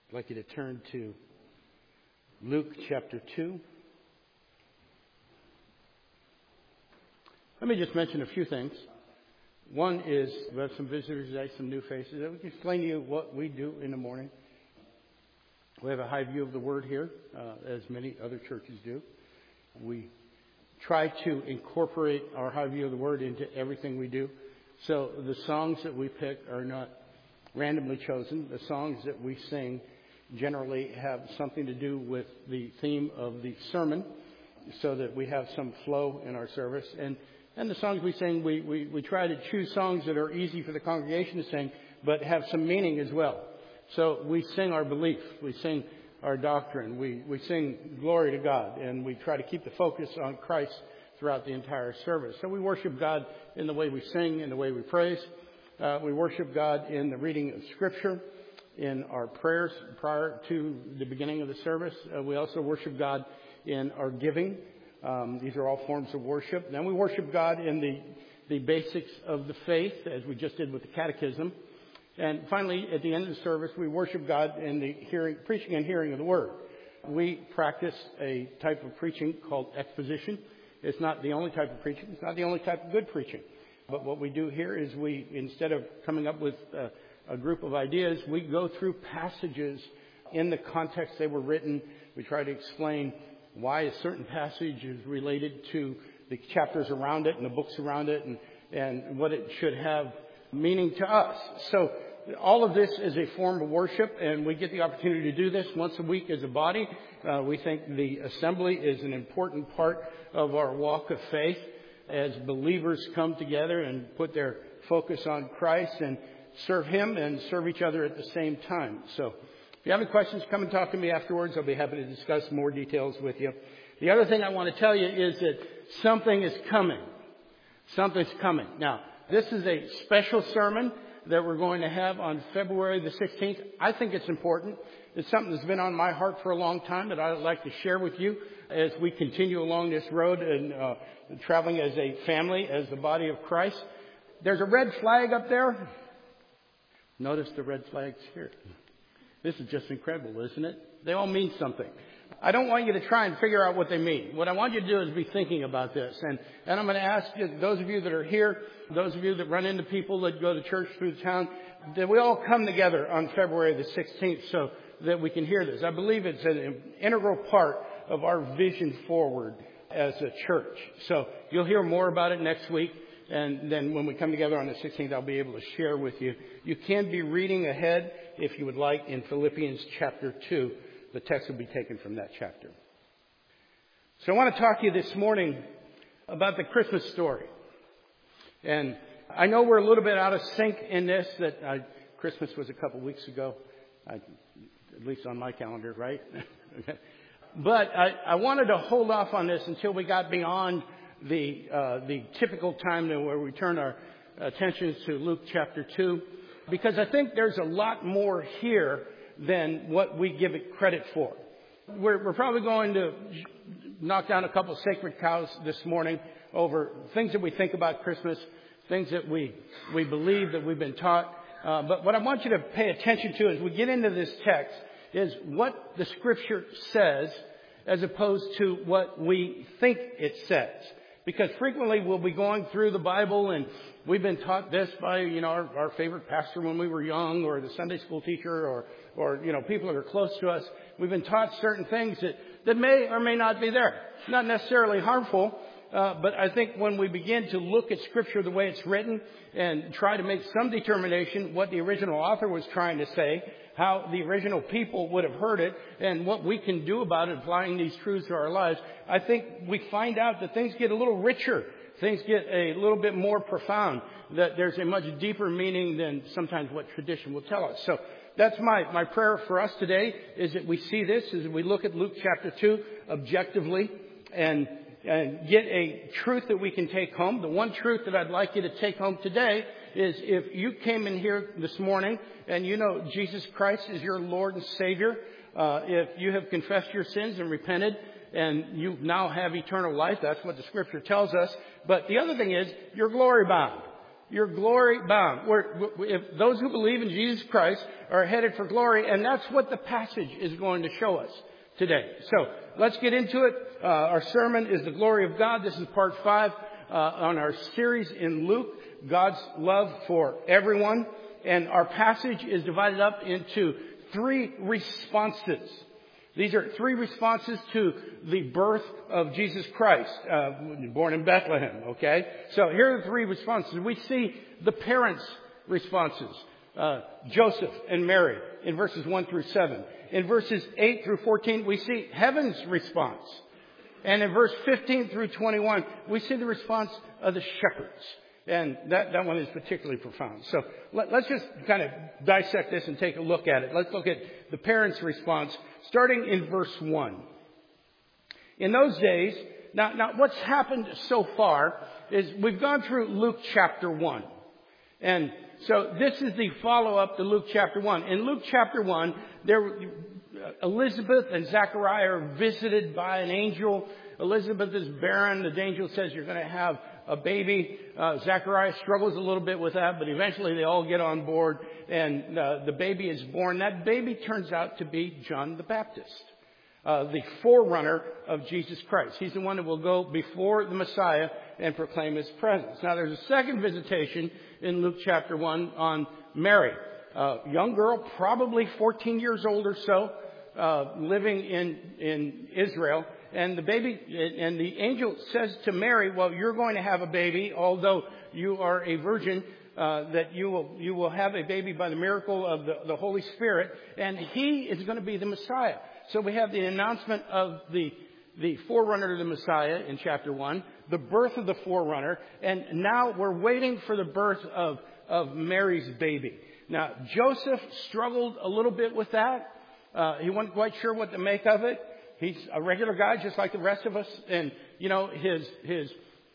I'd like you to turn to Luke chapter 2. Let me just mention a few things. One is we have some visitors today, some new faces. We can explain to you what we do in the morning. We have a high view of the Word here, as many other churches do. We try to incorporate our high view of the Word into everything we do. So the songs that we pick are not randomly chosen. The songs that we sing generally have something to do with the theme of the sermon, so that we have some flow in our service. And the songs we sing, we try to choose songs that are easy for the congregation to sing, but have some meaning as well. So we sing our belief, we sing our doctrine, we sing glory to God, and we try to keep the focus on Christ throughout the entire service. So we worship God in the way we sing, in the way we praise. We worship God in the reading of Scripture, in our prayers prior to the beginning of the service. We also worship God in our giving. These are all forms of worship. Then we worship God in the basics of the faith, as we just did with the catechism. And finally, at the end of the service, we worship God in the preaching and hearing of the Word. We practice a type of preaching called exposition. It's not the only type of preaching. It's not the only type of good preaching. But what we do here is instead of coming up with a group of ideas, we go through passages in the context they were written. We try to explain why a certain passage is related to the chapters around it and the books around it, and what it should have meaning to us. So all of this is a form of worship, and we get the opportunity to do this once a week as a body. We think the assembly is an important part of our walk of faith as believers come together and put their focus on Christ and serve Him and serve each other at the same time. So if you have any questions, come and talk to me afterwards. I'll be happy to discuss more details with you. The other thing I want to tell you is that something is coming. Something's coming. Now, this is a special sermon that we're going to have on February the 16th. I think it's important. It's something that's been on my heart for a long time that I'd like to share with you as we continue along this road and traveling as a family, as the body of Christ. There's a red flag up there. Notice the red flags here. This is just incredible, isn't it? They all mean something. I don't want you to try and figure out what they mean. What I want you to do is be thinking about this. And I'm going to ask you, those of you that are here, those of you that run into people that go to church through the town, that we all come together on February the 16th so that we can hear this. I believe it's an integral part of our vision forward as a church. So you'll hear more about it next week. And then when we come together on the 16th, I'll be able to share with you. You can be reading ahead, if you would like, in Philippians chapter 2. The text will be taken from that chapter. So I want to talk to you this morning about the Christmas story. And I know we're a little bit out of sync in this, that Christmas was a couple weeks ago, at least on my calendar, right? But I wanted to hold off on this until we got beyond the typical time where we turn our attentions to Luke chapter 2, because I think there's a lot more here than what we give it credit for. We're probably going to knock down a couple of sacred cows this morning over things that we think about Christmas, things that we believe that we've been taught. But what I want you to pay attention to as we get into this text is what the Scripture says as opposed to what we think it says. Because frequently we'll be going through the Bible and we've been taught this by, our favorite pastor when we were young, or the Sunday school teacher, or people that are close to us. We've been taught certain things that may or may not be there. Not necessarily harmful, but I think when we begin to look at Scripture the way it's written and try to make some determination what the original author was trying to say, how the original people would have heard it, and what we can do about it, applying these truths to our lives, I think we find out that things get a little richer. Things get a little bit more profound, that there's a much deeper meaning than sometimes what tradition will tell us. So that's my prayer for us today, is that we see this as we look at Luke chapter 2 objectively and get a truth that we can take home. The one truth that I'd like you to take home today is, if you came in here this morning and you know Jesus Christ is your Lord and Savior, if you have confessed your sins and repented and you now have eternal life, that's what the Scripture tells us. But the other thing is, you're glory bound. You're glory bound. If those who believe in Jesus Christ are headed for glory, and that's what the passage is going to show us today. So let's get into it. Our sermon is the glory of God. This is part 5 on our series in Luke, God's love for everyone. And our passage is divided up into 3 responses. These are 3 responses to the birth of Jesus Christ, born in Bethlehem, okay? So here are the 3 responses. We see the parents' responses, Joseph and Mary, in verses 1 through 7. In verses 8 through 14, we see heaven's response. And in verse 15 through 21, we see the response of the shepherds. And that one is particularly profound. So let's just kind of dissect this and take a look at it. Let's look at the parents' response, starting in verse 1. In those days, now what's happened so far is we've gone through Luke chapter 1. And so this is the follow-up to Luke chapter 1. In Luke chapter 1, Elizabeth and Zechariah are visited by an angel. Elizabeth is barren. The angel says you're going to have a baby. Zechariah struggles a little bit with that, but eventually they all get on board, and the baby is born. That baby turns out to be John the Baptist, the forerunner of Jesus Christ. He's the one that will go before the Messiah and proclaim his presence. Now, there's a second visitation in Luke chapter 1 on Mary, a young girl, probably 14 years old or so, living in Israel. And the angel says to Mary, well, you're going to have a baby, although you are a virgin, that you will have a baby by the miracle of the Holy Spirit, and he is going to be the Messiah. So we have the announcement of the forerunner to the Messiah in chapter 1, the birth of the forerunner, and now we're waiting for the birth of Mary's baby. Now, Joseph struggled a little bit with that. He wasn't quite sure what to make of it. He's a regular guy just like the rest of us. And, you know, his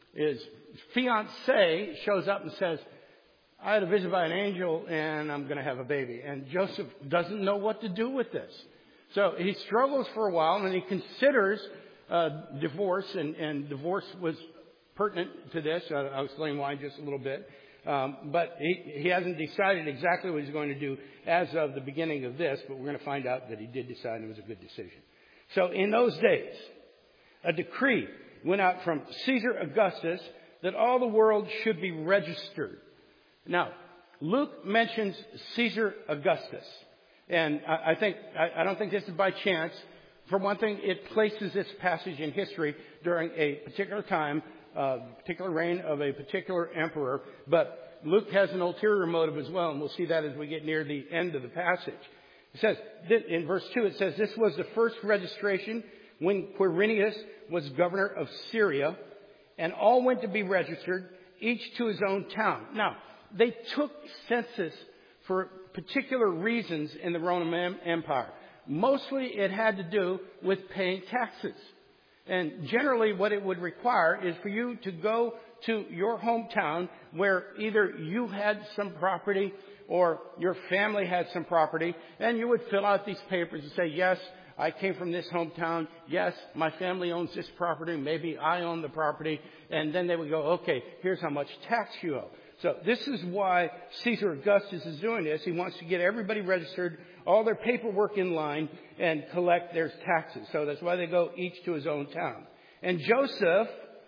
fiancée shows up and says, I had a visit by an angel and I'm going to have a baby. And Joseph doesn't know what to do with this. So he struggles for a while and he considers divorce. And divorce was pertinent to this. I'll explain why in just a little bit. But he hasn't decided exactly what he's going to do as of the beginning of this. But we're going to find out that he did decide and it was a good decision. So in those days, a decree went out from Caesar Augustus that all the world should be registered. Now, Luke mentions Caesar Augustus. And I don't think this is by chance. For one thing, it places this passage in history during a particular time, particular reign of a particular emperor. But Luke has an ulterior motive as well, and we'll see that as we get near the end of the passage. It says, in verse 2, it says, this was the first registration when Quirinius was governor of Syria, and all went to be registered, each to his own town. Now, they took census for particular reasons in the Roman Empire. Mostly it had to do with paying taxes. And generally what it would require is for you to go to your hometown where either you had some property or your family had some property, and you would fill out these papers and say, yes, I came from this hometown. Yes, my family owns this property. Maybe I own the property. And then they would go, okay, here's how much tax you owe. So this is why Caesar Augustus is doing this. He wants to get everybody registered, all their paperwork in line, and collect their taxes. So that's why they go each to his own town. And Joseph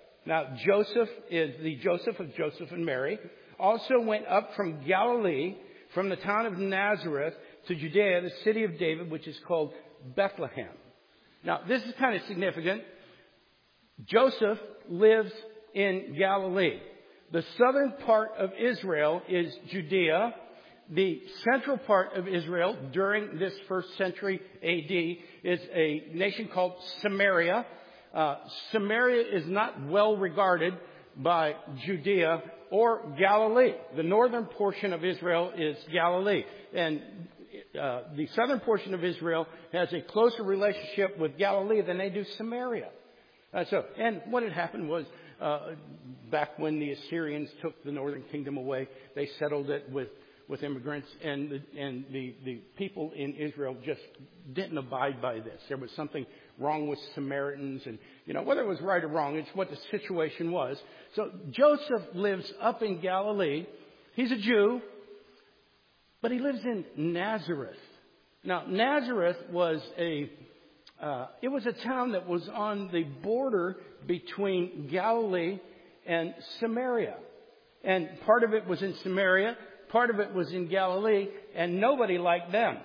is the Joseph of Joseph and Mary, also went up from Galilee, from the town of Nazareth to Judea, the city of David, which is called Bethlehem. Now, this is kind of significant. Joseph lives in Galilee. The southern part of Israel is Judea. The central part of Israel during this first century AD is a nation called Samaria. Samaria is not well regarded by Judea or Galilee. The northern portion of Israel is Galilee. And the southern portion of Israel has a closer relationship with Galilee than they do Samaria. And what had happened was, back when the Assyrians took the northern kingdom away, they settled it with immigrants, and the people in Israel just didn't abide by this. There was something wrong with Samaritans, and whether it was right or wrong, it's what the situation was. So Joseph lives up in Galilee. He's a Jew, but he lives in Nazareth. Now, Nazareth was a town that was on the border between Galilee and Samaria. And part of it was in Samaria, part of it was in Galilee, and nobody liked them.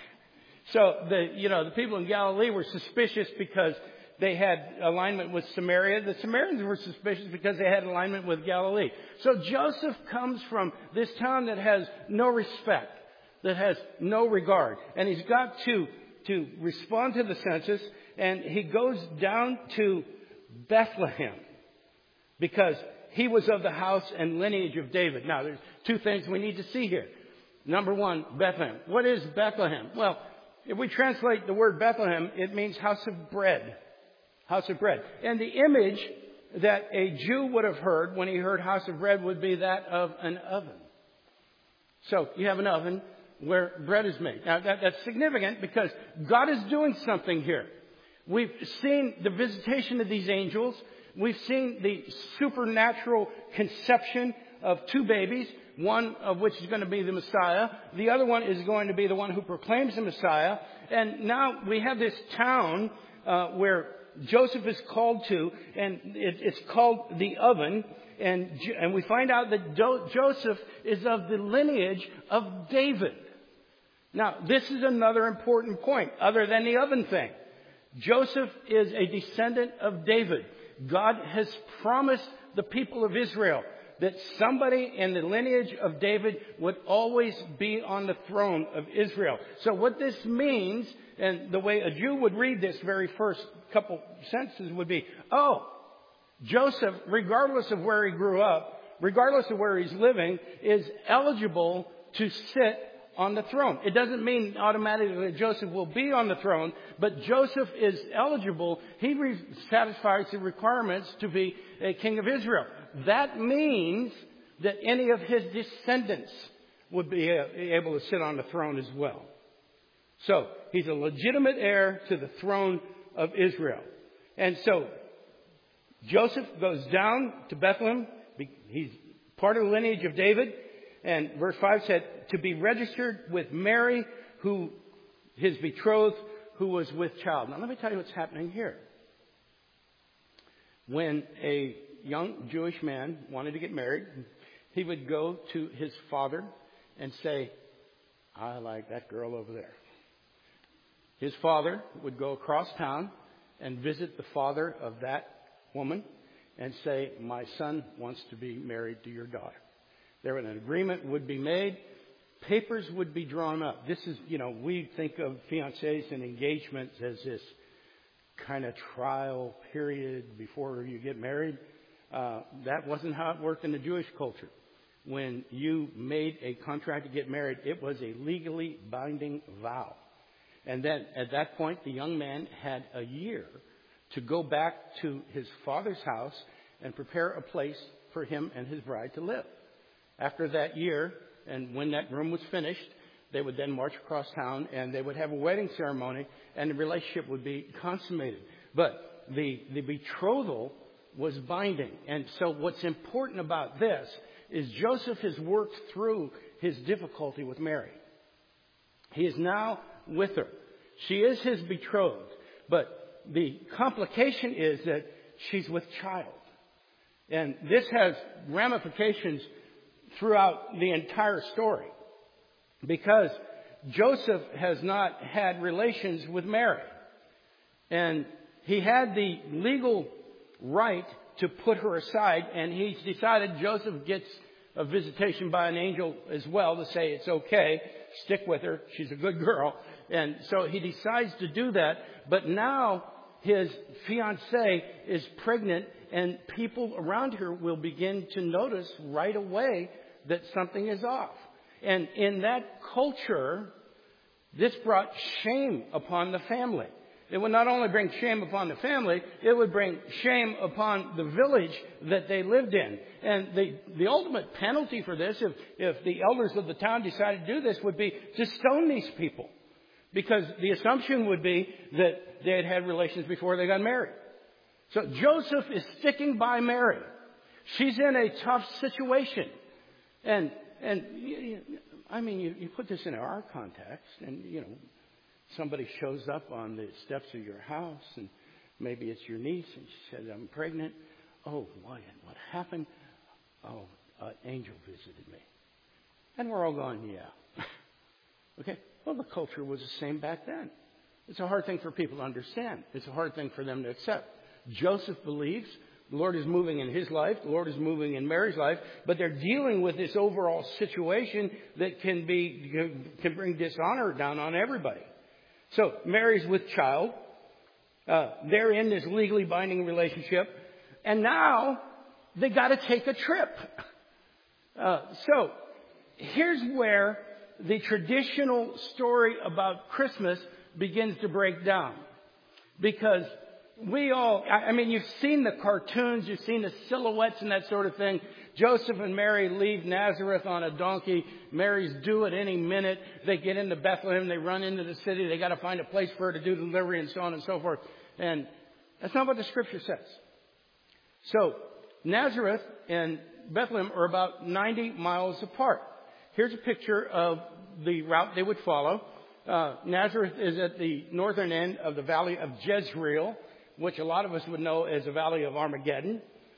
So the people in Galilee were suspicious because they had alignment with Samaria. The Samaritans were suspicious because they had alignment with Galilee. So Joseph comes from this town that has no respect, that has no regard. And he's got to respond to the census, and he goes down to Bethlehem because he was of the house and lineage of David. Now, there's two things we need to see here. Number one, Bethlehem. What is Bethlehem? Well, if we translate the word Bethlehem, it means house of bread. House of bread. And the image that a Jew would have heard when he heard house of bread would be that of an oven. So you have an oven where bread is made. Now that's significant because God is doing something here. We've seen the visitation of these angels. We've seen the supernatural conception of two babies, one of which is going to be the Messiah. The other one is going to be the one who proclaims the Messiah. And now we have this town where Joseph is called to, and it's called the oven. And we find out that Joseph is of the lineage of David. Now, this is another important point, other than the oven thing. Joseph is a descendant of David. God has promised the people of Israel that somebody in the lineage of David would always be on the throne of Israel. So what this means, and the way a Jew would read this very first couple sentences would be, Joseph, regardless of where he grew up, regardless of where he's living, is eligible to sit on the throne. It doesn't mean automatically that Joseph will be on the throne, but Joseph is eligible. He satisfies the requirements to be a king of Israel. That means that any of his descendants would be able to sit on the throne as well. So he's a legitimate heir to the throne of Israel. And so Joseph goes down to Bethlehem. He's part of the lineage of David. And verse 5 said, to be registered with Mary, who his betrothed, who was with child. Now let me tell you what's happening here. When a young Jewish man wanted to get married, he would go to his father and say, I like that girl over there. His father would go across town and visit the father of that woman and say, my son wants to be married to your daughter. There an agreement would be made. Papers would be drawn up. This is, we think of fiancés and engagements as this kind of trial period before you get married. That wasn't how it worked in the Jewish culture. When you made a contract to get married, it was a legally binding vow. And then at that point, the young man had a year to go back to his father's house and prepare a place for him and his bride to live. After that year, and when that room was finished, they would then march across town and they would have a wedding ceremony and the relationship would be consummated. But the betrothal was binding. And so what's important about this is Joseph has worked through his difficulty with Mary. He is now with her. She is his betrothed. But the complication is that she's with child. And this has ramifications throughout the entire story, because Joseph has not had relations with Mary. And he had the legal right to put her aside, and he's decided Joseph gets a visitation by an angel as well to say it's okay, stick with her, she's a good girl. And so he decides to do that, but now his fiancée is pregnant, and people around her will begin to notice right away that something is off. And in that culture, this brought shame upon the family. It would not only bring shame upon the family, it would bring shame upon the village that they lived in. And the ultimate penalty for this, if the elders of the town decided to do this, would be to stone these people. Because the assumption would be that they had had relations before they got married. So Joseph is sticking by Mary. She's in a tough situation. And I mean, you put this in our context, and, you know, somebody shows up on the steps of your house, and maybe it's your niece, and she says, I'm pregnant. Oh, what happened? Oh, an angel visited me. And we're all going, yeah. Okay, well, the culture was the same back then. It's a hard thing for people to understand. It's a hard thing for them to accept. Joseph believes the Lord is moving in his life. The Lord is moving in Mary's life. But they're dealing with this overall situation that can bring dishonor down on everybody. So Mary's with child. They're in this legally binding relationship. And now they got to take a trip. So here's where the traditional story about Christmas begins to break down. Because you've seen the cartoons, you've seen the silhouettes and that sort of thing. Joseph and Mary leave Nazareth on a donkey. Mary's due at any minute. They get into Bethlehem. They run into the city. They got to find a place for her to do delivery and so on and so forth. And that's not what the Scripture says. So Nazareth and Bethlehem are about 90 miles apart. Here's a picture of the route they would follow. Nazareth is at the northern end of the valley of Jezreel, which a lot of us would know as the valley of Armageddon.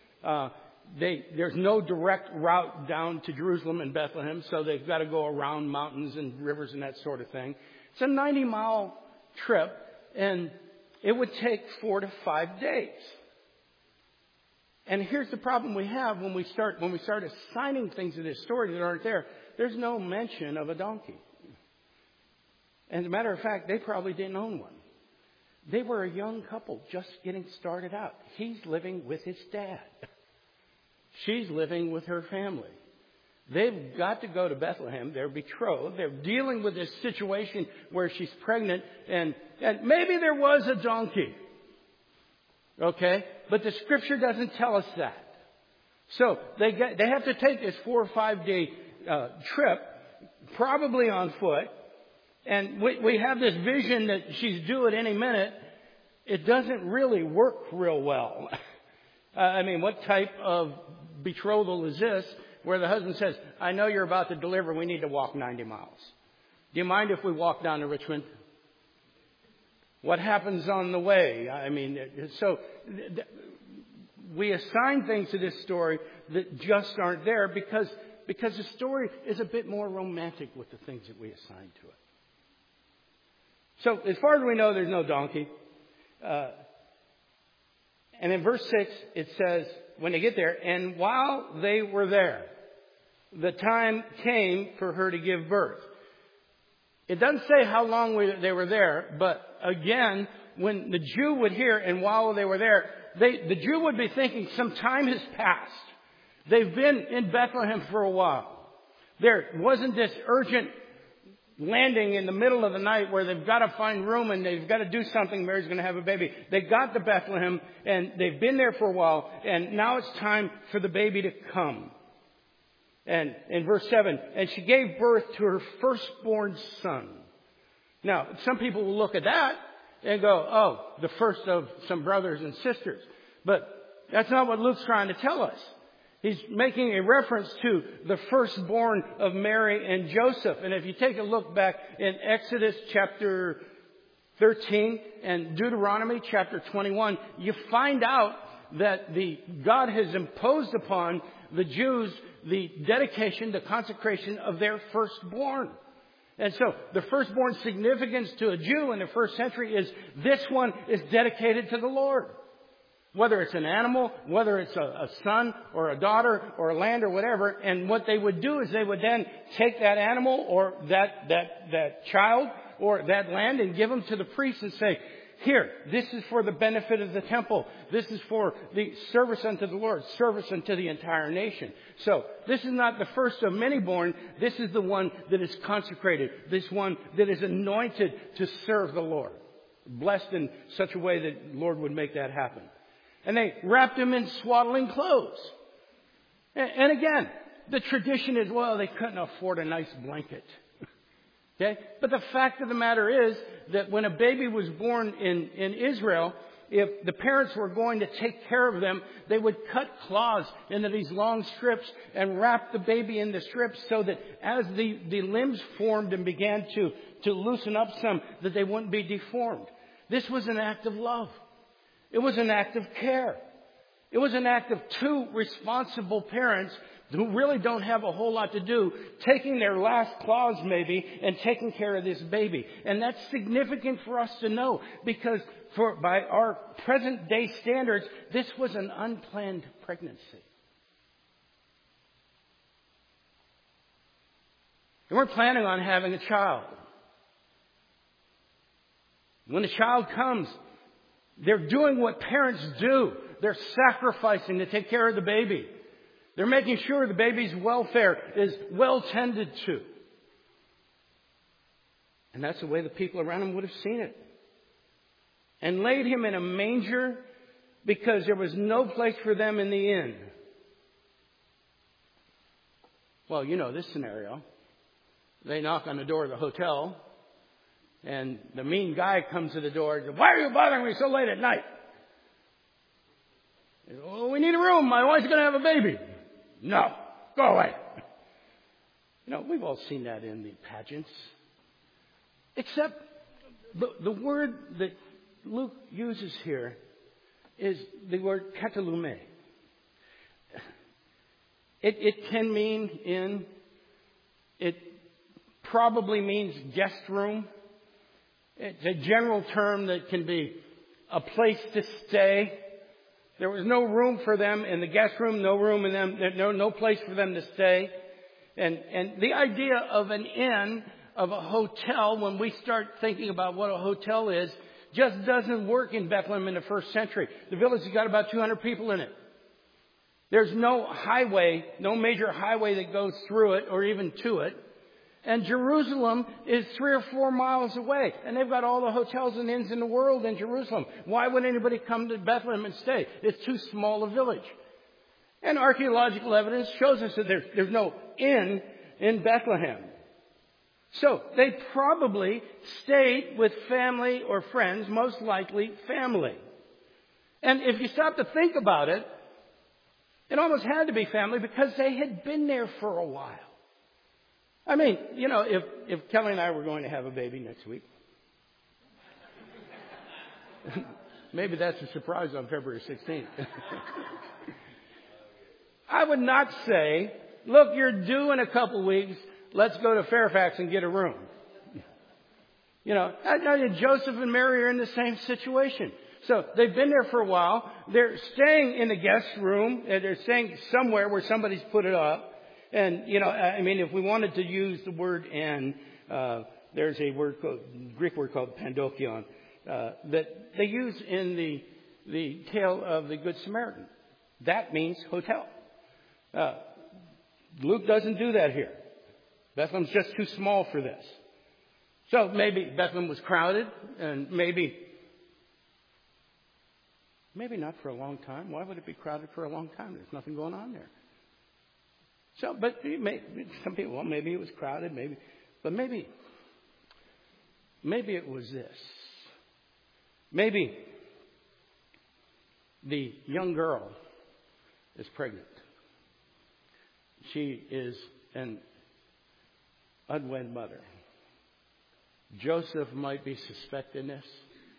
There's no direct route down to Jerusalem and Bethlehem, so they've got to go around mountains and rivers and that sort of thing. It's a 90-mile trip, and it would take 4 to 5 days. And here's the problem we have when we start assigning things to this story that aren't there. There's no mention of a donkey. And as a matter of fact, they probably didn't own one. They were a young couple just getting started out. He's living with his dad. She's living with her family. They've got to go to Bethlehem. They're betrothed. They're dealing with this situation where she's pregnant. And maybe there was a donkey. Okay? But the Scripture doesn't tell us that. So they have to take this 4 or 5 day trip, probably on foot. And we have this vision that she's due at any minute. It doesn't really work real well. What type of betrothal is this where the husband says, I know you're about to deliver. We need to walk 90 miles. Do you mind if we walk down to Richmond? What happens on the way? We assign things to this story that just aren't there because the story is a bit more romantic with the things that we assign to it. So, as far as we know, there's no donkey. And in verse 6, it says, when they get there, and while they were there, the time came for her to give birth. It doesn't say how long they were there, but again, when the Jew would hear, and while they were there, the Jew would be thinking some time has passed. They've been in Bethlehem for a while. There wasn't this urgent landing in the middle of the night where they've got to find room and they've got to do something. Mary's going to have a baby. They got to Bethlehem and they've been there for a while. And now it's time for the baby to come. And in verse 7, and she gave birth to her firstborn son. Now, some people will look at that and go, oh, the first of some brothers and sisters. But that's not what Luke's trying to tell us. He's making a reference to the firstborn of Mary and Joseph. And if you take a look back in Exodus chapter 13 and Deuteronomy chapter 21, you find out that God has imposed upon the Jews the dedication, the consecration of their firstborn. And so the firstborn significance to a Jew in the first century is this one is dedicated to the Lord. Whether it's an animal, whether it's a son or a daughter or a land or whatever. And what they would do is they would then take that animal or that child or that land and give them to the priest and say, here, this is for the benefit of the temple. This is for the service unto the Lord, service unto the entire nation. So this is not the first of many born. This is the one that is consecrated. This one that is anointed to serve the Lord. blessed in such a way that the Lord would make that happen. And they wrapped him in swaddling clothes. And again, the tradition is, well, they couldn't afford a nice blanket. Okay? But the fact of the matter is that when a baby was born in Israel, if the parents were going to take care of them, they would cut cloths into these long strips and wrap the baby in the strips so that as the limbs formed and began to loosen up some, that they wouldn't be deformed. This was an act of love. It was an act of care. It was an act of two responsible parents who really don't have a whole lot to do, taking their last claws maybe and taking care of this baby. And that's significant for us to know because by our present day standards, this was an unplanned pregnancy. They weren't planning on having a child. When a child comes, they're doing what parents do. They're sacrificing to take care of the baby. They're making sure the baby's welfare is well tended to. And that's the way the people around him would have seen it. And laid him in a manger because there was no place for them in the inn. Well, you know this scenario. They knock on the door of the hotel. And the mean guy comes to the door and says, "Why are you bothering me so late at night?" He says, "Oh, we need a room. My wife's going to have a baby." "No, go away." You know, we've all seen that in the pageants. Except the word that Luke uses here is the word katalume. It can mean inn. It probably means guest room. It's a general term that can be a place to stay. There was no room for them in the guest room, no room in them, no place for them to stay. And the idea of an inn, of a hotel, when we start thinking about what a hotel is, just doesn't work in Bethlehem in the first century. The village has got about 200 people in it. There's no highway, no major highway that goes through it or even to it. And Jerusalem is 3 or 4 miles away. And they've got all the hotels and inns in the world in Jerusalem. Why would anybody come to Bethlehem and stay? It's too small a village. And archaeological evidence shows us that there's no inn in Bethlehem. So they probably stayed with family or friends, most likely family. And if you stop to think about it, it almost had to be family because they had been there for a while. I mean, you know, if Kelly and I were going to have a baby next week, maybe that's a surprise on February 16th. I would not say, "Look, you're due in a couple weeks. Let's go to Fairfax and get a room." You know, Joseph and Mary are in the same situation. So they've been there for a while. They're staying in the guest room. They're staying somewhere where somebody's put it up. And, you know, I mean, if we wanted to use the word "inn," there's a Greek word called pandokion that they use in the tale of the Good Samaritan. That means hotel. Luke doesn't do that here. Bethlehem's just too small for this. So maybe Bethlehem was crowded, and maybe not for a long time. Why would it be crowded for a long time? There's nothing going on there. So, but some people, well, maybe it was crowded, maybe it was this. Maybe the young girl is pregnant. She is an unwed mother. Joseph might be suspecting this.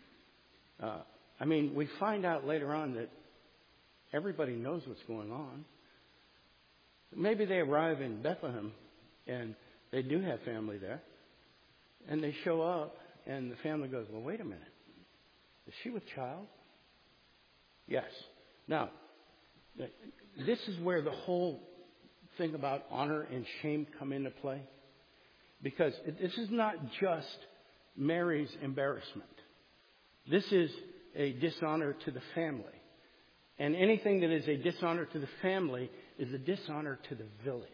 I mean, we find out later on that everybody knows what's going on. Maybe they arrive in Bethlehem and they do have family there. And they show up and the family goes, "Well, wait a minute. Is she with child?" Yes. Now, this is where the whole thing about honor and shame come into play. Because this is not just Mary's embarrassment. This is a dishonor to the family. And anything that is a dishonor to the family is a dishonor to the village.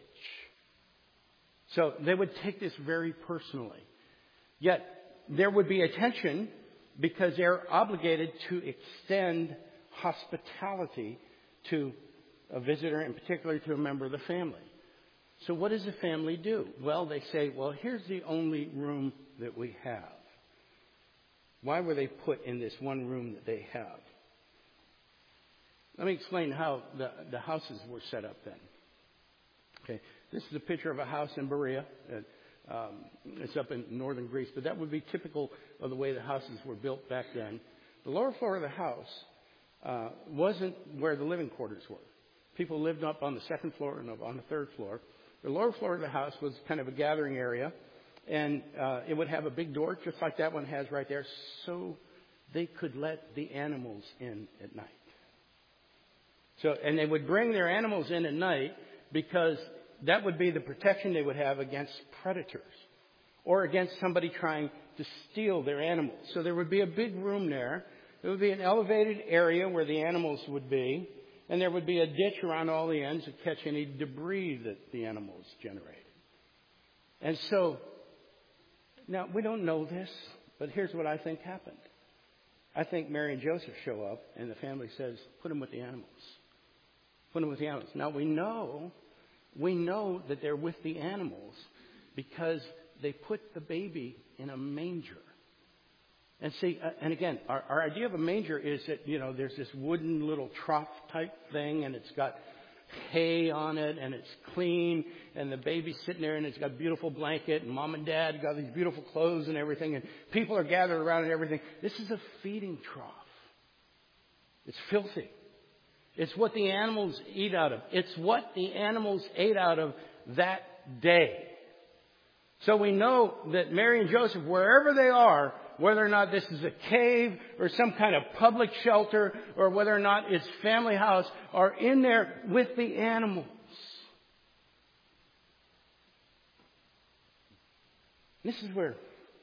So they would take this very personally. Yet there would be a tension because they're obligated to extend hospitality to a visitor, in particular to a member of the family. So what does the family do? Well, they say, well, here's the only room that we have. Why were they put in this one room that they have? Let me explain how the houses were set up then. Okay, this is a picture of a house in Berea. It's up in northern Greece, but that would be typical of the way the houses were built back then. The lower floor of the house wasn't where the living quarters were. People lived up on the second floor and up on the third floor. The lower floor of the house was kind of a gathering area, and it would have a big door, just like that one has right there, so they could let the animals in at night. So, and they would bring their animals in at night because that would be the protection they would have against predators or against somebody trying to steal their animals. So there would be a big room there. There would be an elevated area where the animals would be, and there would be a ditch around all the ends to catch any debris that the animals generated. And so, now we don't know this, but here's what I think happened. I think Mary and Joseph show up, and the family says, put them with the animals. Put them with the animals. Now we know that they're with the animals because they put the baby in a manger. And see, and again, our idea of a manger is that, there's this wooden little trough type thing, and it's got hay on it, and it's clean, and the baby's sitting there, and it's got a beautiful blanket, and mom and dad got these beautiful clothes and everything, and people are gathered around and everything. This is a feeding trough. It's filthy. It's what the animals eat out of. It's what the animals ate out of that day. So we know that Mary and Joseph, wherever they are, whether or not this is a cave or some kind of public shelter or whether or not it's family house, are in there with the animals. This is where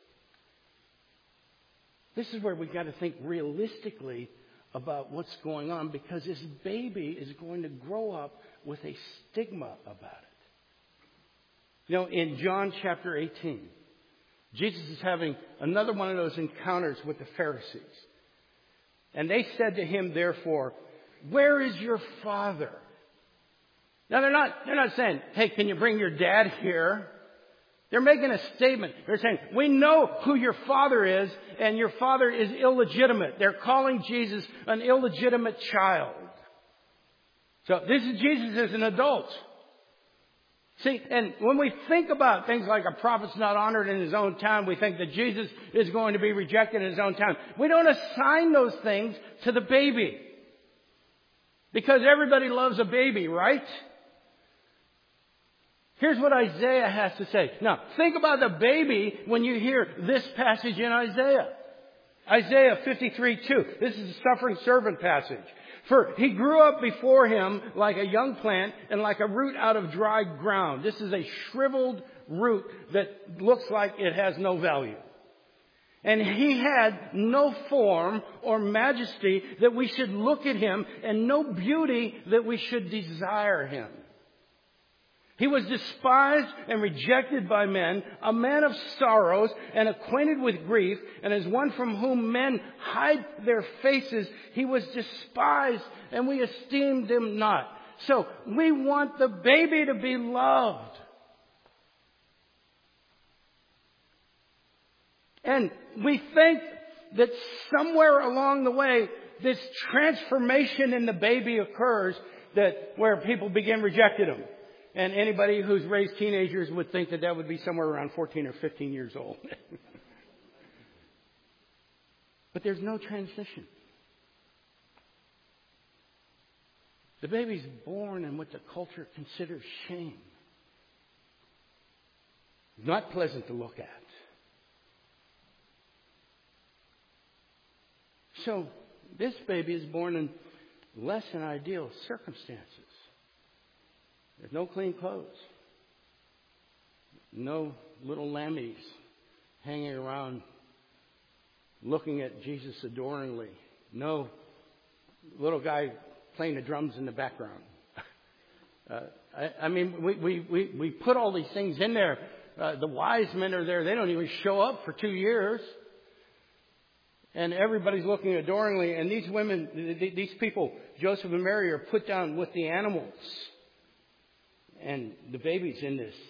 we've got to think realistically about what's going on, because this baby is going to grow up with a stigma about it. In John chapter 18, Jesus is having another one of those encounters with the Pharisees. And they said to him, therefore, where is your father? Now they're not saying, hey, can you bring your dad here? They're making a statement. They're saying, we know who your father is, and your father is illegitimate. They're calling Jesus an illegitimate child. So this is Jesus as an adult. See, and when we think about things like a prophet's not honored in his own town, we think that Jesus is going to be rejected in his own town. We don't assign those things to the baby. Because everybody loves a baby, right? Here's what Isaiah has to say. Now, think about the baby when you hear this passage in Isaiah. Isaiah 53:2. This is a suffering servant passage. For he grew up before him like a young plant and like a root out of dry ground. This is a shriveled root that looks like it has no value. And he had no form or majesty that we should look at him, and no beauty that we should desire him. He was despised and rejected by men, a man of sorrows and acquainted with grief, and as one from whom men hide their faces, he was despised, and we esteemed him not. So we want the baby to be loved. And we think that somewhere along the way, this transformation in the baby occurs, that where people begin rejecting him. And anybody who's raised teenagers would think that would be somewhere around 14 or 15 years old. But there's no transition. The baby's born in what the culture considers shame. Not pleasant to look at. So this baby is born in less than ideal circumstances. There's no clean clothes. No little lammies hanging around looking at Jesus adoringly. No little guy playing the drums in the background. We put all these things in there. The wise men are there. They don't even show up for 2 years. And everybody's looking adoringly. And these women, these people, Joseph and Mary, are put down with the animals. And the baby's in this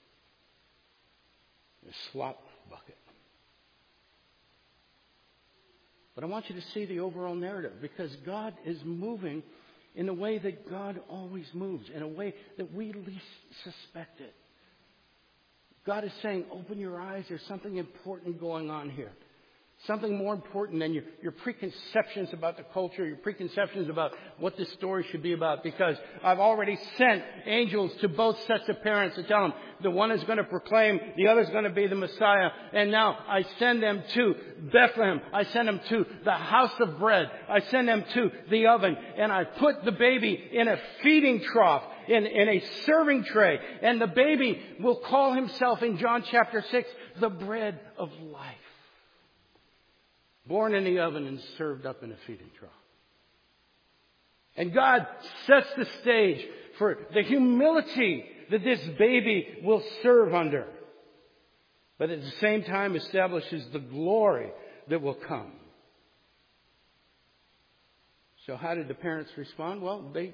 slop bucket. But I want you to see the overall narrative, because God is moving in the way that God always moves, in a way that we least suspect it. God is saying, open your eyes. There's something important going on here. Something more important than your preconceptions about the culture, your preconceptions about what this story should be about. Because I've already sent angels to both sets of parents to tell them the one is going to proclaim, the other is going to be the Messiah. And now I send them to Bethlehem. I send them to the house of bread. I send them to the oven. And I put the baby in a feeding trough, in a serving tray. And the baby will call himself in John chapter 6, the bread of life. Born in the oven and served up in a feeding trough. And God sets the stage for the humility that this baby will serve under. But at the same time establishes the glory that will come. So how did the parents respond? Well, they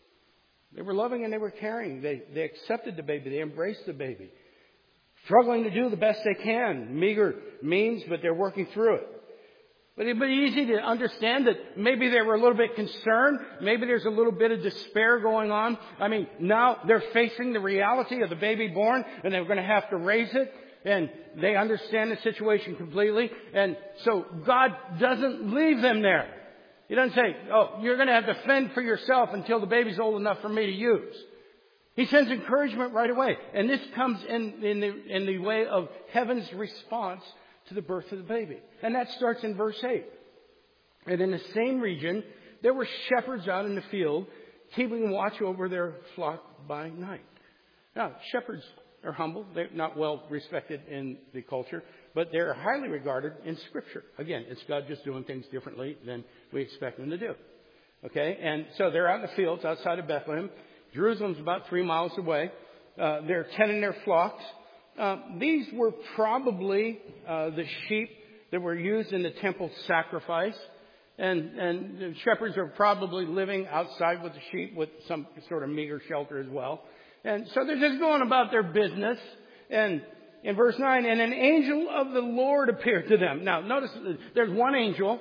were loving and they were caring. They accepted the baby. They embraced the baby. Struggling to do the best they can. Meager means, but they're working through it. But it'd be easy to understand that maybe they were a little bit concerned. Maybe there's a little bit of despair going on. I mean, now they're facing the reality of the baby born, and they're going to have to raise it. And they understand the situation completely. And so God doesn't leave them there. He doesn't say, oh, you're going to have to fend for yourself until the baby's old enough for me to use. He sends encouragement right away. And this comes in the way of heaven's response to the birth of the baby. And that starts in verse 8. And in the same region, there were shepherds out in the field, keeping watch over their flock by night. Now, shepherds are humble. They're not well respected in the culture, but they're highly regarded in Scripture. Again, it's God just doing things differently than we expect them to do. Okay? And so they're out in the fields outside of Bethlehem. Jerusalem's about 3 miles away. They're tending their flocks. These were probably the sheep that were used in the temple sacrifice. And the shepherds are probably living outside with the sheep with some sort of meager shelter as well. And so they're just going about their business. And in verse 9, and an angel of the Lord appeared to them. Now, notice there's one angel.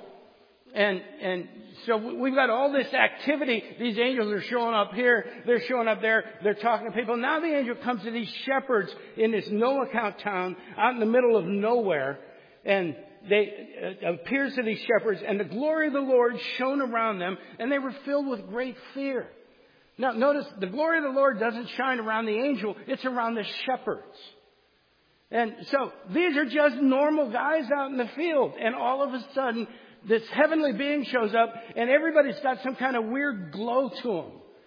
And so we've got all this activity. These angels are showing up here. They're showing up there. They're talking to people. Now the angel comes to these shepherds in this no-account town out in the middle of nowhere. And they appears to these shepherds. And the glory of the Lord shone around them. And they were filled with great fear. Now notice, the glory of the Lord doesn't shine around the angel. It's around the shepherds. And so these are just normal guys out in the field. And all of a sudden, this heavenly being shows up, and everybody's got some kind of weird glow to them.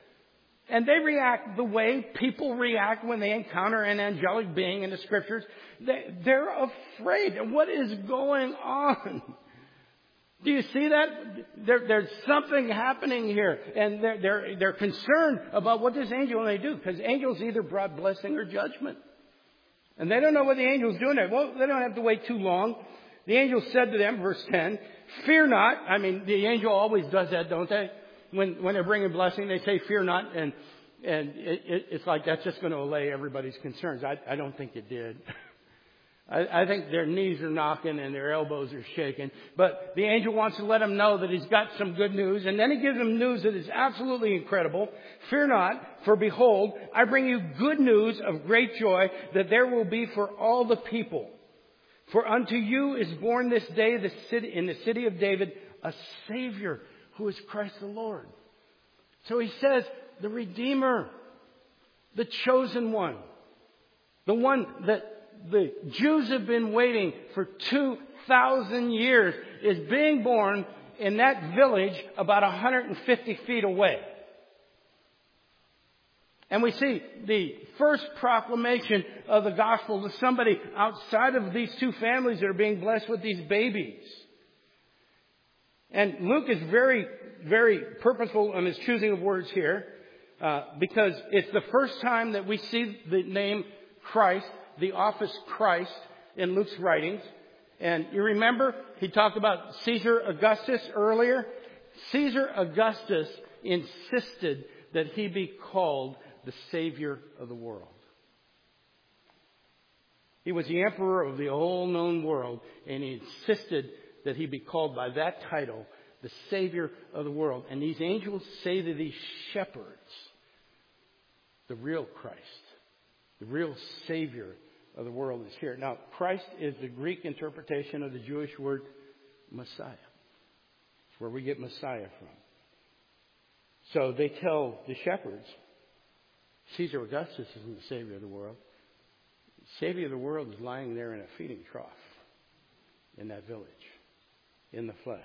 And they react the way people react when they encounter an angelic being in the Scriptures. They're afraid. What is going on? Do you see that? There's something happening here. And they're concerned about what this angel may do. Because angels either brought blessing or judgment. And they don't know what the angel's doing there. Well, they don't have to wait too long. The angel said to them, verse 10, fear not. I mean, the angel always does that, don't they? When they're bringing blessing, they say, fear not. And it's like that's just going to allay everybody's concerns. I don't think it did. I think their knees are knocking and their elbows are shaking. But the angel wants to let them know that he's got some good news. And then he gives them news that is absolutely incredible. Fear not, for behold, I bring you good news of great joy that there will be for all the people. For unto you is born this day in the city of David a Savior who is Christ the Lord. So he says, the Redeemer, the chosen one, the one that the Jews have been waiting for 2,000 years is being born in that village about 150 feet away. And we see the first proclamation of the gospel to somebody outside of these two families that are being blessed with these babies. And Luke is very, very purposeful in his choosing of words here, because it's the first time that we see the name Christ, the office Christ, in Luke's writings. And you remember, he talked about Caesar Augustus earlier. Caesar Augustus insisted that he be called the Savior of the world. He was the emperor of the whole known world, and he insisted that he be called by that title, the Savior of the world. And these angels say to these shepherds, the real Christ, the real Savior of the world is here. Now, Christ is the Greek interpretation of the Jewish word Messiah. It's where we get Messiah from. So they tell the shepherds, Caesar Augustus isn't the Savior of the world. The Savior of the world is lying there in a feeding trough in that village, in the flesh.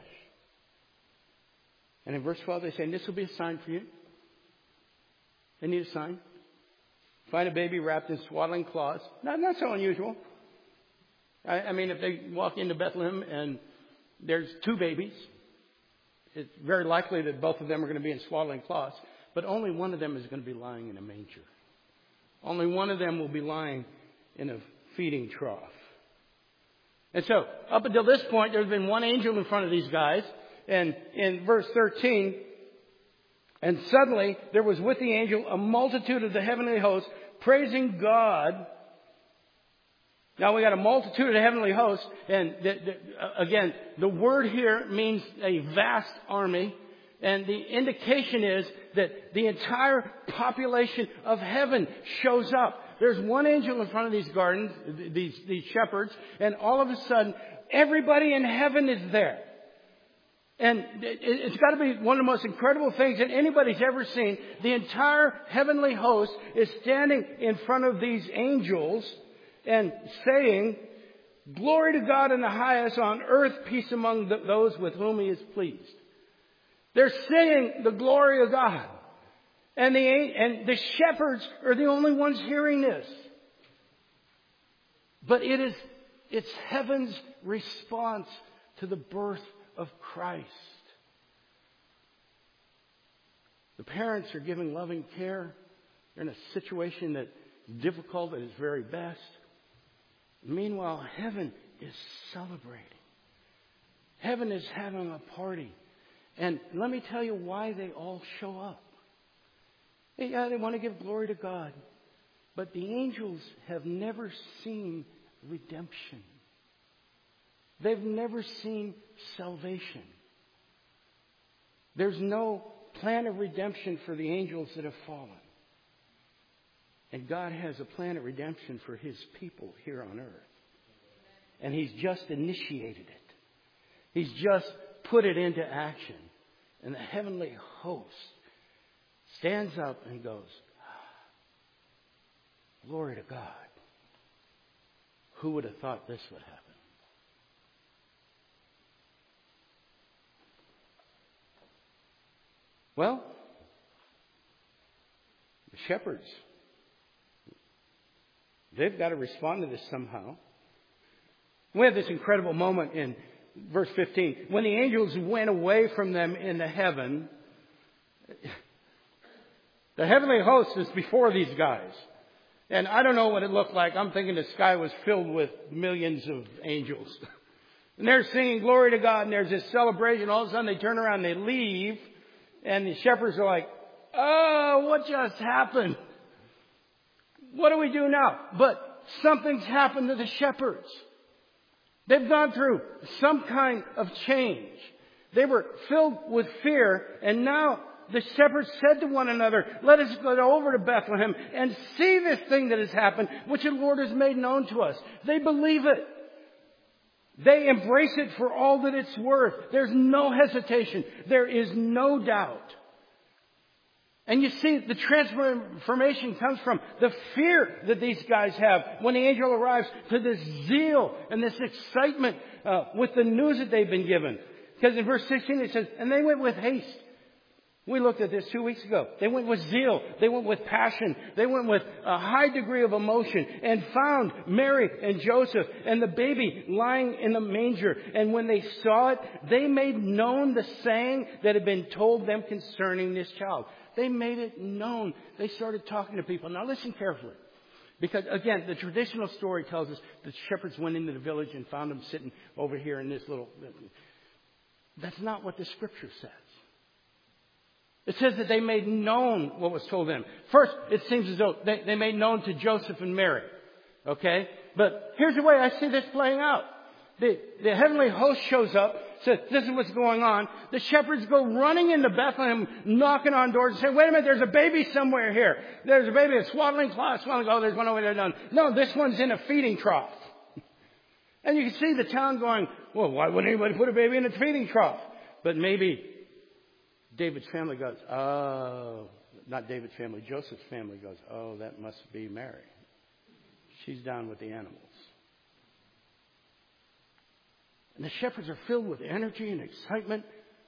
And in verse 12 they say, and this will be a sign for you. They need a sign. Find a baby wrapped in swaddling cloths. Not so unusual. I mean, if they walk into Bethlehem and there's two babies, it's very likely that both of them are going to be in swaddling cloths. But only one of them is going to be lying in a manger. Only one of them will be lying in a feeding trough. And so, up until this point, there's been one angel in front of these guys. And in verse 13, and suddenly there was with the angel a multitude of the heavenly hosts praising God. Now we got a multitude of the heavenly hosts. And again, the word here means a vast army. And the indication is that the entire population of heaven shows up. There's one angel in front of these gardens, these shepherds, and all of a sudden, everybody in heaven is there. And it's got to be one of the most incredible things that anybody's ever seen. The entire heavenly host is standing in front of these angels and saying, "Glory to God in the highest, on earth peace among those with whom He is pleased." They're singing the glory of God. And the shepherds are the only ones hearing this. But it's heaven's response to the birth of Christ. The parents are giving loving care. They're in a situation that's difficult at its very best. Meanwhile, heaven is celebrating. Heaven is having a party. And let me tell you why they all show up. Yeah, they want to give glory to God. But the angels have never seen redemption. They've never seen salvation. There's no plan of redemption for the angels that have fallen. And God has a plan of redemption for His people here on earth. And He's just initiated it. He's just put it into action. And the heavenly host stands up and goes, "Glory to God." Who would have thought this would happen? Well, the shepherds, they've got to respond to this somehow. We have this incredible moment in verse 15. When the angels went away from them into heaven, the heavenly host is before these guys. And I don't know what it looked like. I'm thinking the sky was filled with millions of angels. And they're singing glory to God, and there's this celebration. All of a sudden they turn around and they leave. And the shepherds are like, "Oh, what just happened? What do we do now?" But something's happened to the shepherds. They've gone through some kind of change. They were filled with fear, and now the shepherds said to one another, "Let us go over to Bethlehem and see this thing that has happened, which the Lord has made known to us." They believe it. They embrace it for all that it's worth. There's no hesitation. There is no doubt. And you see, the transformation comes from the fear that these guys have when the angel arrives, to this zeal and this excitement with the news that they've been given. Because in verse 16 it says, "And they went with haste." We looked at this 2 weeks ago. They went with zeal. They went with passion. They went with a high degree of emotion and found Mary and Joseph and the baby lying in the manger. And when they saw it, they made known the saying that had been told them concerning this child. They made it known. They started talking to people. Now listen carefully. Because, again, the traditional story tells us the shepherds went into the village and found him sitting over here in this little... That's not what the Scripture says. It says that they made known what was told them. First, it seems as though they made known to Joseph and Mary. Okay? But here's the way I see this playing out. The heavenly host shows up, says, this is what's going on. The shepherds go running into Bethlehem, knocking on doors and say, wait a minute, there's a baby somewhere here. There's a baby, a swaddling cloth, oh, there's one over there done. No, this one's in a feeding trough. And you can see the town going, well, why would anybody put a baby in a feeding trough? But maybe David's family goes, oh, not David's family, Joseph's family goes, oh, that must be Mary. She's down with the animals. And the shepherds are filled with energy and excitement.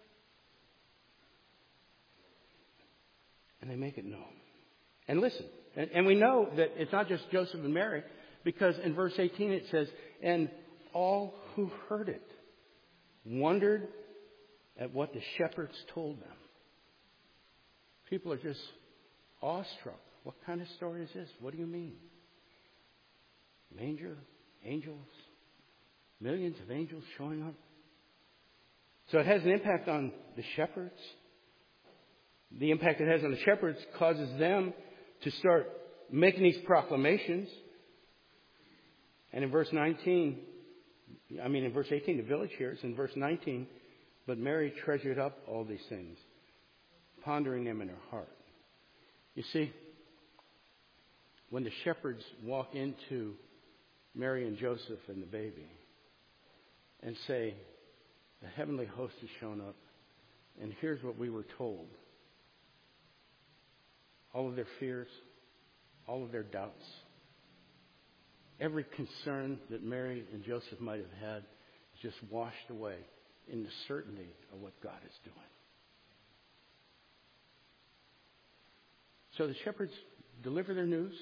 And they make it known. And listen, and we know that it's not just Joseph and Mary, because in verse 18 it says, and all who heard it wondered at what the shepherds told them. People are just awestruck. What kind of story is this? What do you mean? Manger, angels, millions of angels showing up. So it has an impact on the shepherds. The impact it has on the shepherds causes them to start making these proclamations. And in verse 18, the village hears. In verse 19, but Mary treasured up all these things, pondering them in her heart. You see, when the shepherds walk into Mary and Joseph and the baby and say, the heavenly host has shown up, and here's what we were told. All of their fears, all of their doubts, every concern that Mary and Joseph might have had is just washed away in the certainty of what God is doing. So the shepherds deliver their news.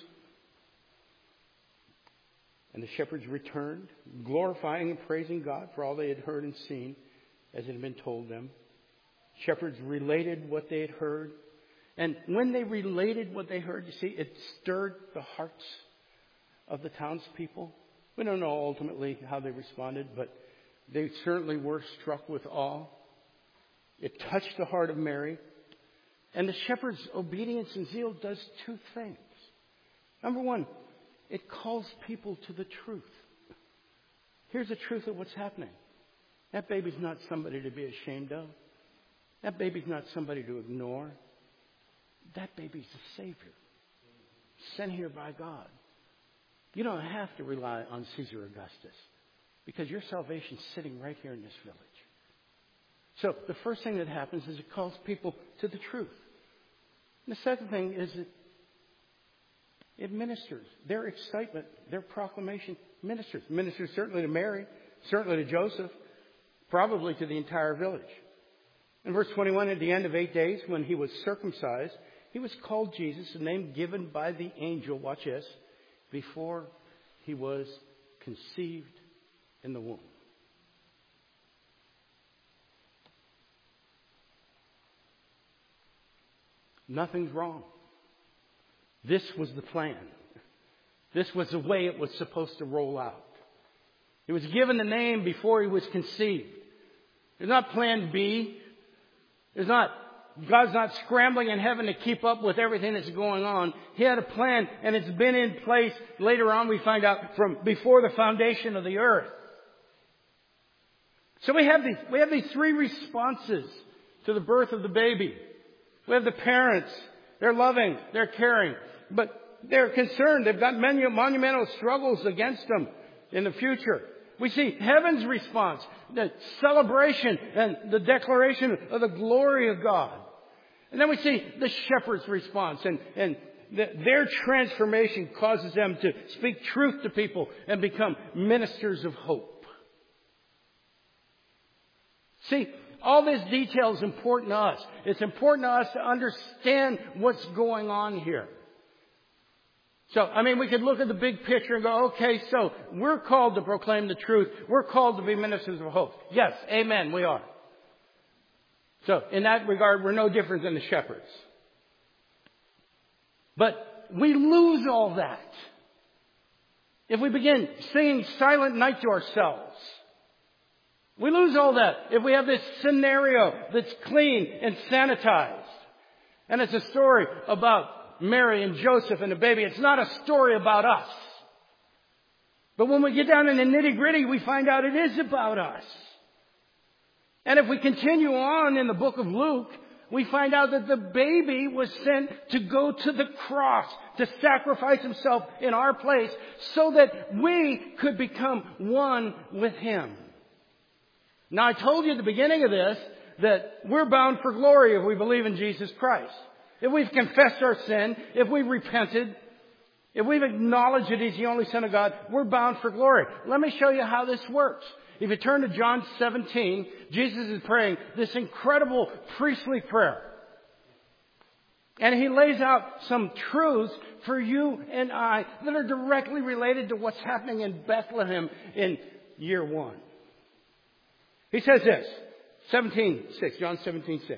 And the shepherds returned, glorifying and praising God for all they had heard and seen as it had been told them. Shepherds related what they had heard. And when they related what they heard, you see, it stirred the hearts of the townspeople. We don't know ultimately how they responded, but they certainly were struck with awe. It touched the heart of Mary. And the shepherd's obedience and zeal does two things. Number one, it calls people to the truth. Here's the truth of what's happening. That baby's not somebody to be ashamed of. That baby's not somebody to ignore. That baby's the Savior, sent here by God. You don't have to rely on Caesar Augustus, because your salvation's sitting right here in this village. So the first thing that happens is it calls people to the truth. And the second thing is it ministers. Their excitement, their proclamation ministers. Ministers certainly to Mary, certainly to Joseph, probably to the entire village. In verse 21, at the end of 8 days, when he was circumcised, he was called Jesus, a name given by the angel, watch this, before he was conceived in the womb. Nothing's wrong. This was the plan. This was the way it was supposed to roll out. He was given the name before he was conceived. There's not plan B. God's not scrambling in heaven to keep up with everything that's going on. He had a plan, and it's been in place. Later on, we find out from before the foundation of the earth. So we have these three responses to the birth of the baby. We have the parents. They're loving. They're caring. But they're concerned. They've got monumental struggles against them in the future. We see heaven's response, the celebration and the declaration of the glory of God. And then we see the shepherd's response, and their transformation causes them to speak truth to people and become ministers of hope. See, all this detail is important to us. It's important to us to understand what's going on here. So, we could look at the big picture and go, okay, so we're called to proclaim the truth. We're called to be ministers of hope. Yes, amen, we are. So, in that regard, we're no different than the shepherds. But we lose all that if we begin singing Silent Night to ourselves, we lose all that. If we have this scenario that's clean and sanitized, and it's a story about Mary and Joseph and the baby, it's not a story about us. But when we get down in the nitty-gritty, we find out it is about us. And if we continue on in the book of Luke, we find out that the baby was sent to go to the cross, to sacrifice himself in our place so that we could become one with him. Now, I told you at the beginning of this that we're bound for glory if we believe in Jesus Christ. If we've confessed our sin, if we've repented, if we've acknowledged that He's the only Son of God, we're bound for glory. Let me show you how this works. If you turn to John 17, Jesus is praying this incredible priestly prayer. And He lays out some truths for you and I that are directly related to what's happening in Bethlehem in year 1. He says this, 17:6, John 17:6.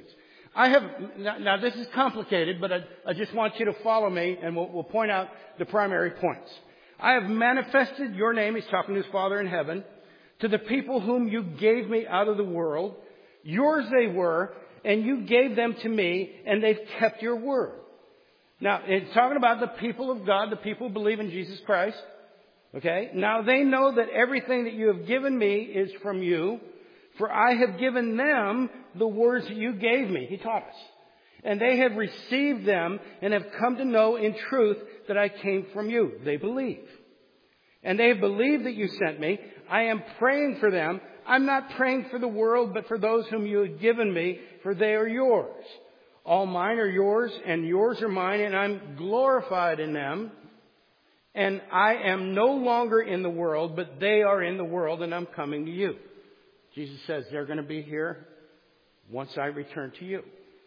Now this is complicated, but I just want you to follow me and we'll point out the primary points. I have manifested your name, He's talking to His Father in heaven, to the people whom you gave me out of the world. Yours they were, and you gave them to me, and they've kept your word. Now, it's talking about the people of God, the people who believe in Jesus Christ. Okay? Now they know that everything that you have given me is from you, for I have given them the words that you gave me. He taught us. And they have received them and have come to know in truth that I came from you. They believe. And they have believed that you sent me. I am praying for them. I'm not praying for the world, but for those whom you have given me, for they are yours. All mine are yours, and yours are mine, and I'm glorified in them. And I am no longer in the world, but they are in the world, and I'm coming to you. Jesus says they're going to be here once I return to you.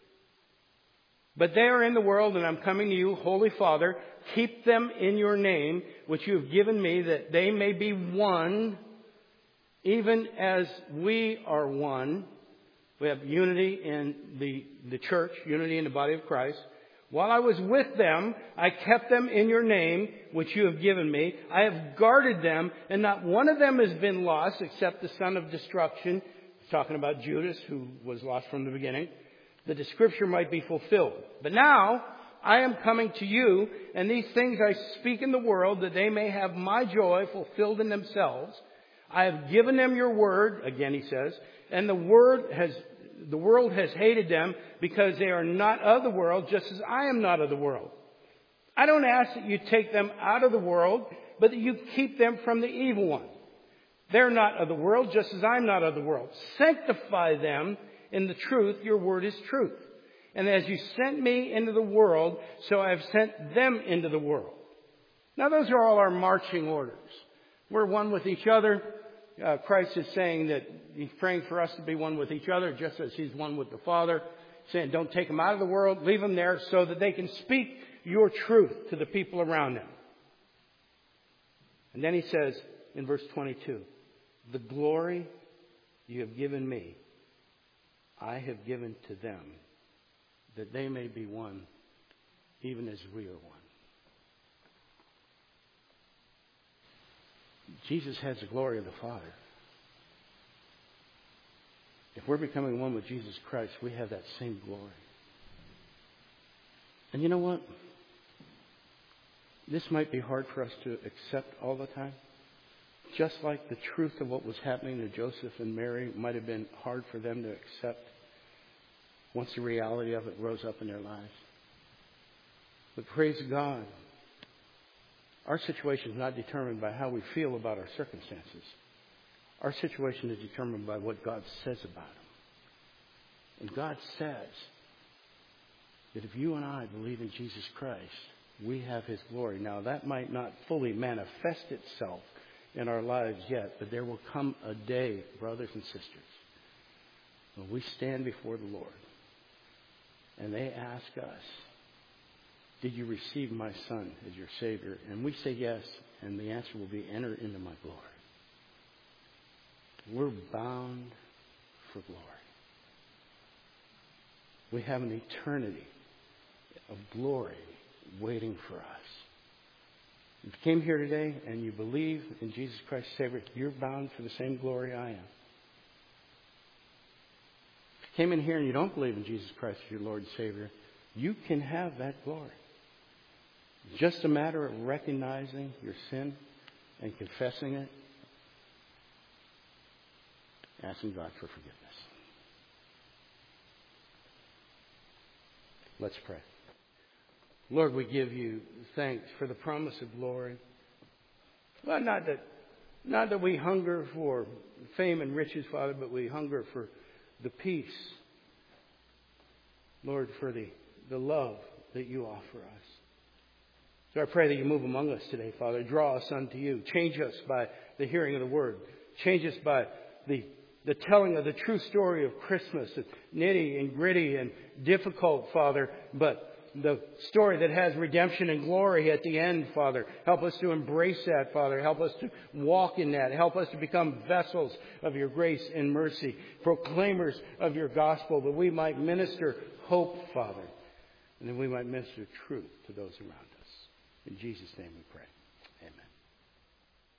But they are in the world, and I'm coming to you, Holy Father. Keep them in your name, which you have given me, that they may be one, even as we are one. We have unity in the church, unity in the body of Christ. While I was with them, I kept them in your name, which you have given me. I have guarded them, and not one of them has been lost except the son of destruction. He's talking about Judas, who was lost from the beginning. That the scripture might be fulfilled. But now I am coming to you, and these things I speak in the world, that they may have my joy fulfilled in themselves. I have given them your word, again he says, and the world has hated them because they are not of the world, just as I am not of the world. I don't ask that you take them out of the world, but that you keep them from the evil one. They're not of the world, just as I'm not of the world. Sanctify them in the truth. Your word is truth. And as you sent me into the world, so I have sent them into the world. Now those are all our marching orders. We're one with each other. Christ is saying that He's praying for us to be one with each other, just as He's one with the Father. Saying, don't take them out of the world, leave them there so that they can speak your truth to the people around them. And then He says in verse 22, the glory you have given me, I have given to them, that they may be one, even as we are one. Jesus has the glory of the Father. If we're becoming one with Jesus Christ, we have that same glory. And you know what? This might be hard for us to accept all the time. Just like the truth of what was happening to Joseph and Mary might have been hard for them to accept once the reality of it rose up in their lives. But praise God, our situation is not determined by how we feel about our circumstances. Our situation is determined by what God says about them. And God says that if you and I believe in Jesus Christ, we have His glory. Now, that might not fully manifest itself in our lives yet, but there will come a day, brothers and sisters, when we stand before the Lord and they ask us, did you receive my Son as your Savior? And we say yes, and the answer will be, enter into my glory. We're bound for glory. We have an eternity of glory waiting for us. If you came here today and you believe in Jesus Christ Savior, you're bound for the same glory I am. If you came in here and you don't believe in Jesus Christ as your Lord and Savior, you can have that glory. It's just a matter of recognizing your sin and confessing it, asking God for forgiveness. Let's pray. Lord, we give you thanks for the promise of glory. Well, not that we hunger for fame and riches, Father, but we hunger for the peace. Lord, for the love that you offer us. So I pray that you move among us today, Father. Draw us unto you. Change us by the hearing of the word. Change us by the telling of the true story of Christmas. It's nitty and gritty and difficult, Father, but the story that has redemption and glory at the end, Father. Help us to embrace that, Father. Help us to walk in that. Help us to become vessels of your grace and mercy, proclaimers of your gospel, that we might minister hope, Father, and that we might minister truth to those around us. In Jesus' name we pray.